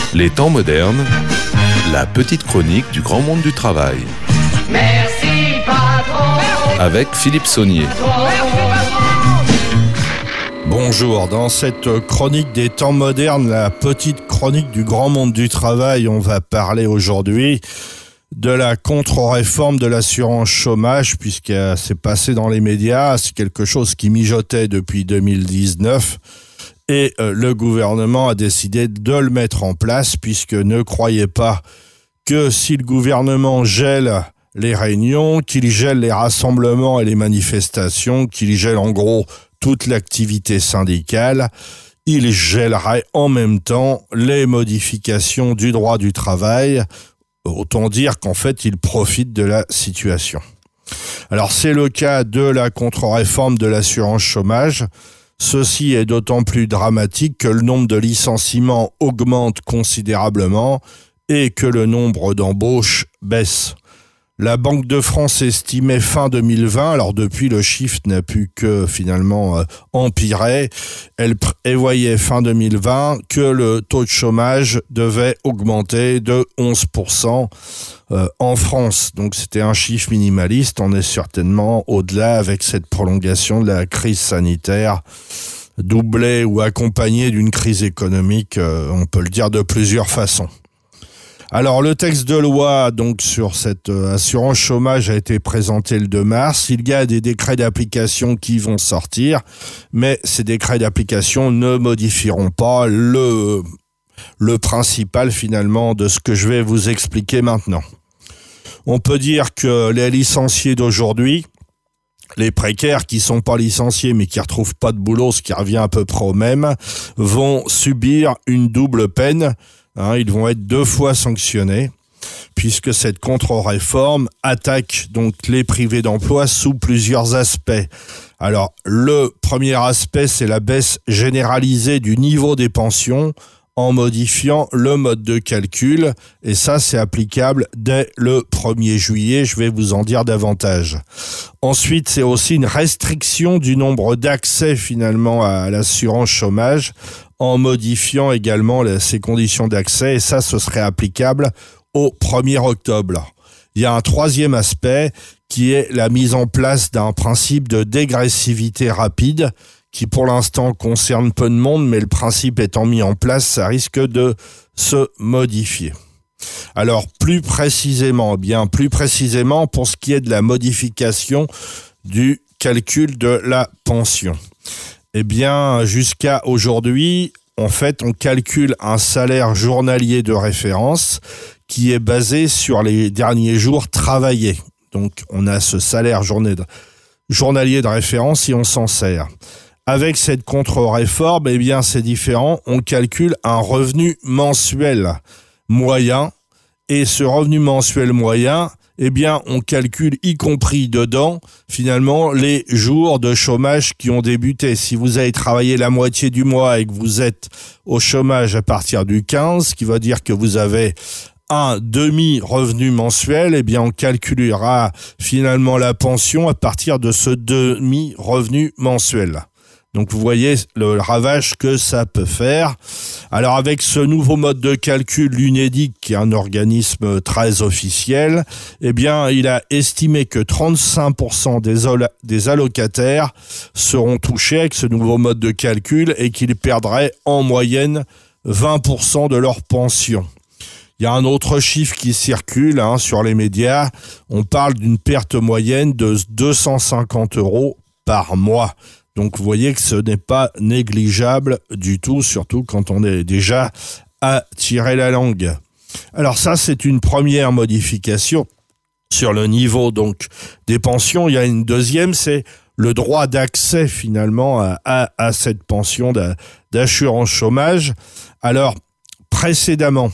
Les temps modernes, la petite chronique du grand monde du travail. Merci patron. Avec Philippe Saunier. Bonjour, dans cette chronique des temps modernes, la petite chronique du grand monde du travail, on va parler aujourd'hui de la contre-réforme de l'assurance chômage, puisqu'elle s'est passée dans les médias. C'est quelque chose qui mijotait depuis 2019 et le gouvernement a décidé de le mettre en place, puisque ne croyez pas que si le gouvernement gèle les réunions, qu'il gèle les rassemblements et les manifestations, qu'il gèle en gros toute l'activité syndicale, il gèlerait en même temps les modifications du droit du travail. Autant dire qu'en fait, il profite de la situation. Alors, c'est le cas de la contre-réforme de l'assurance chômage. Ceci est d'autant plus dramatique que le nombre de licenciements augmente considérablement et que le nombre d'embauches baisse. La Banque de France estimait fin 2020, alors depuis le chiffre n'a pu que finalement empirer, elle prévoyait fin 2020 que le taux de chômage devait augmenter de 11% en France. Donc c'était un chiffre minimaliste, on est certainement au-delà avec cette prolongation de la crise sanitaire, doublée ou accompagnée d'une crise économique, on peut le dire de plusieurs façons. Alors, le texte de loi donc sur cette assurance chômage a été présenté le 2 mars. Il y a des décrets d'application qui vont sortir, mais ces décrets d'application ne modifieront pas le principal finalement de ce que je vais vous expliquer maintenant. On peut dire que les licenciés d'aujourd'hui, les précaires qui sont pas licenciés mais qui retrouvent pas de boulot, ce qui revient à peu près au même, vont subir une double peine. Ils vont être 2 fois sanctionnés puisque cette contre-réforme attaque donc les privés d'emploi sous plusieurs aspects. Alors, le premier aspect, c'est la baisse généralisée du niveau des pensions en modifiant le mode de calcul et ça, c'est applicable dès le 1er juillet. Je vais vous en dire davantage. Ensuite, c'est aussi une restriction du nombre d'accès finalement à l'assurance chômage en modifiant également ces conditions d'accès et ça, ce serait applicable au 1er octobre. Il y a un troisième aspect qui est la mise en place d'un principe de dégressivité rapide qui pour l'instant concerne peu de monde, mais le principe étant mis en place, ça risque de se modifier. Alors plus précisément pour ce qui est de la modification du calcul de la pension. Eh bien, jusqu'à aujourd'hui, en fait, on calcule un salaire journalier de référence qui est basé sur les derniers jours travaillés. Donc, on a ce salaire journalier de référence et on s'en sert. Avec cette contre-réforme, eh bien, c'est différent. On calcule un revenu mensuel moyen et ce revenu mensuel moyen, eh bien, on calcule y compris dedans, finalement, les jours de chômage qui ont débuté. Si vous avez travaillé la moitié du mois et que vous êtes au chômage à partir du 15, ce qui va dire que vous avez un demi-revenu mensuel, eh bien, on calculera finalement la pension à partir de ce demi-revenu mensuel. Donc, vous voyez le ravage que ça peut faire. Alors, avec ce nouveau mode de calcul, l'UNEDIC, qui est un organisme très officiel, eh bien, il a estimé que 35% des allocataires seront touchés avec ce nouveau mode de calcul et qu'ils perdraient en moyenne 20% de leur pension. Il y a un autre chiffre qui circule sur les médias. On parle d'une perte moyenne de 250 € par mois. Donc, vous voyez que ce n'est pas négligeable du tout, surtout quand on est déjà à tirer la langue. Alors ça, c'est une première modification sur le niveau donc des pensions. Il y a une deuxième, c'est le droit d'accès finalement à cette pension d'assurance chômage. Alors, précédemment,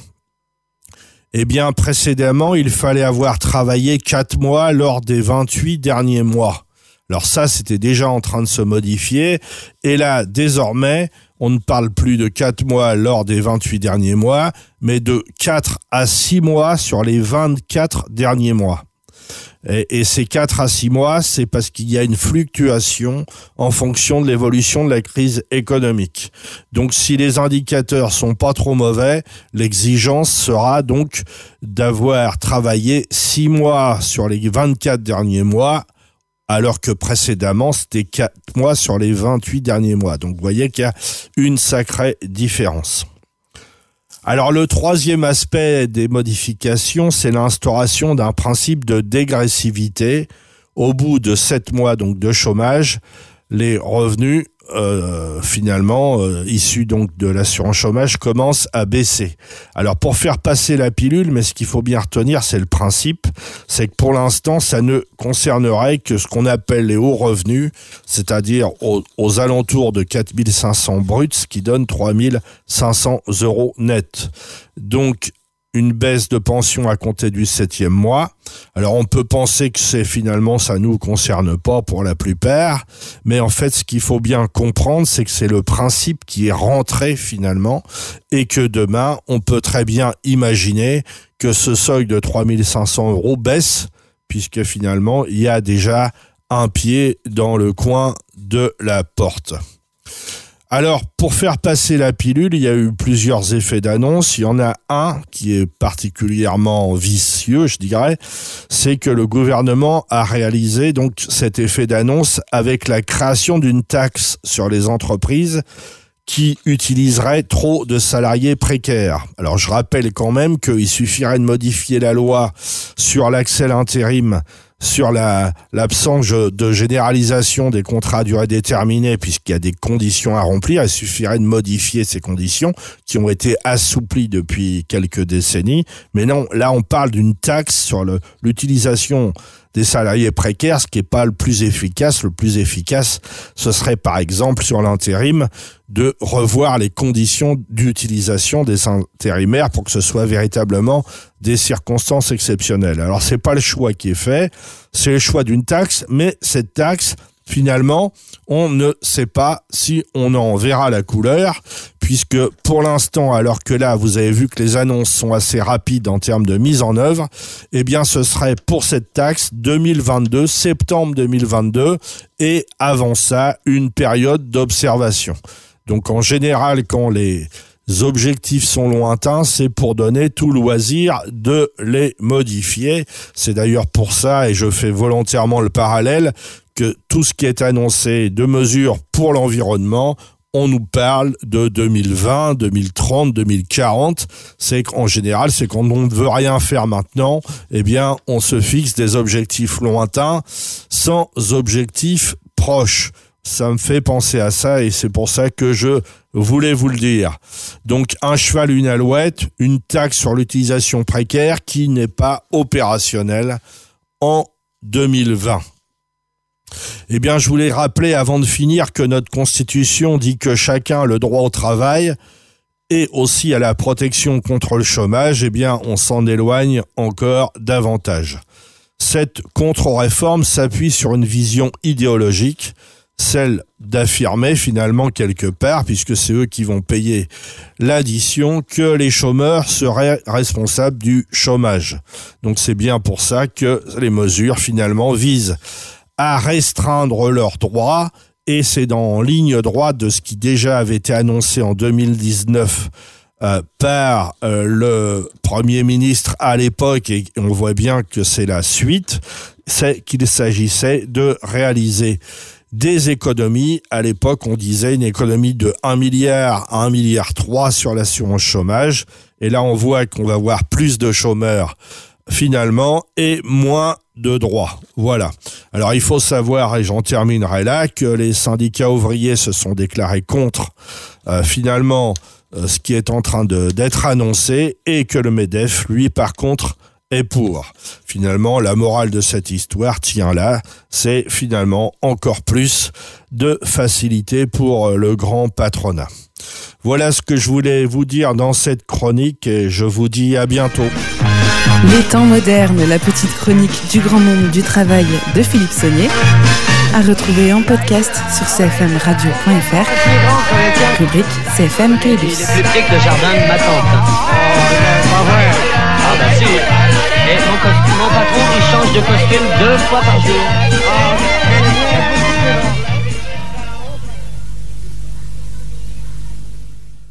il fallait avoir travaillé 4 mois lors des 28 derniers mois. Alors ça, c'était déjà en train de se modifier. Et là, désormais, on ne parle plus de 4 mois lors des 28 derniers mois, mais de 4 à 6 mois sur les 24 derniers mois. Et ces 4 à 6 mois, c'est parce qu'il y a une fluctuation en fonction de l'évolution de la crise économique. Donc, si les indicateurs sont pas trop mauvais, l'exigence sera donc d'avoir travaillé 6 mois sur les 24 derniers mois, alors que précédemment, c'était 4 mois sur les 28 derniers mois. Donc, vous voyez qu'il y a une sacrée différence. Alors, le troisième aspect des modifications, c'est l'instauration d'un principe de dégressivité. Au bout de 7 mois donc de chômage, les revenus issus donc de l'assurance chômage commencent à baisser. Alors pour faire passer la pilule, mais ce qu'il faut bien retenir, c'est le principe, c'est que pour l'instant, ça ne concernerait que ce qu'on appelle les hauts revenus, c'est-à-dire aux alentours de 4 500 bruts, ce qui donne 3 500 € net. Donc une baisse de pension à compter du 7e mois. Alors on peut penser que ça nous concerne pas pour la plupart, mais en fait ce qu'il faut bien comprendre, c'est que c'est le principe qui est rentré finalement, et que demain on peut très bien imaginer que ce seuil de 3 500 € baisse, puisque finalement il y a déjà un pied dans le coin de la porte. Alors, pour faire passer la pilule, il y a eu plusieurs effets d'annonce. Il y en a un qui est particulièrement vicieux, je dirais, c'est que le gouvernement a réalisé donc cet effet d'annonce avec la création d'une taxe sur les entreprises qui utiliserait trop de salariés précaires. Alors, je rappelle quand même qu'il suffirait de modifier la loi sur l'accès à l'intérim, sur l'absence de généralisation des contrats à durée déterminée, puisqu'il y a des conditions à remplir. Il suffirait de modifier ces conditions qui ont été assouplies depuis quelques décennies. Mais non, là on parle d'une taxe sur l'utilisation des salariés précaires, ce qui n'est pas le plus efficace. Le plus efficace, ce serait par exemple sur l'intérim de revoir les conditions d'utilisation des intérimaires pour que ce soit véritablement des circonstances exceptionnelles. Alors c'est pas le choix qui est fait, c'est le choix d'une taxe, mais cette taxe, finalement, on ne sait pas si on en verra la couleur, puisque pour l'instant, alors que là, vous avez vu que les annonces sont assez rapides en termes de mise en œuvre, eh bien, ce serait pour cette taxe 2022, septembre 2022, et avant ça, une période d'observation. Donc, en général, quand les objectifs sont lointains, c'est pour donner tout loisir de les modifier. C'est d'ailleurs pour ça, et je fais volontairement le parallèle, que tout ce qui est annoncé de mesures pour l'environnement, on nous parle de 2020, 2030, 2040. C'est qu'en général, c'est quand on ne veut rien faire maintenant, eh bien, on se fixe des objectifs lointains sans objectifs proches. Ça me fait penser à ça et c'est pour ça que je voulais vous le dire. Donc, un cheval, une alouette, une taxe sur l'utilisation précaire qui n'est pas opérationnelle en 2020. Eh bien, je voulais rappeler avant de finir que notre Constitution dit que chacun a le droit au travail et aussi à la protection contre le chômage. Eh bien, on s'en éloigne encore davantage. Cette contre-réforme s'appuie sur une vision idéologique, celle d'affirmer finalement quelque part, puisque c'est eux qui vont payer l'addition, que les chômeurs seraient responsables du chômage. Donc c'est bien pour ça que les mesures finalement visent à restreindre leurs droits, et c'est en ligne droite de ce qui déjà avait été annoncé en 2019 par le Premier ministre à l'époque, et on voit bien que c'est la suite, c'est qu'il s'agissait de réaliser des économies. À l'époque, on disait une économie de 1 milliard à 1,3 milliard sur l'assurance chômage, et là on voit qu'on va avoir plus de chômeurs finalement et moins de droits. Voilà. Alors il faut savoir, et j'en terminerai là, que les syndicats ouvriers se sont déclarés contre finalement ce qui est en train d'être annoncé, et que le MEDEF, lui, par contre, est pour. Finalement, la morale de cette histoire tient là, c'est finalement encore plus de facilité pour le grand patronat. Voilà ce que je voulais vous dire dans cette chronique, et je vous dis à bientôt. Les temps modernes, la petite chronique du grand monde du travail de Philippe Saunier, à retrouver en podcast sur cfmradio.fr, rubrique CFM Caylus. Il est plus petit que le jardin de ma tante. Pas vrai. Ah bah si. Et mon patron, il change de costume 2 fois par jour. Oh.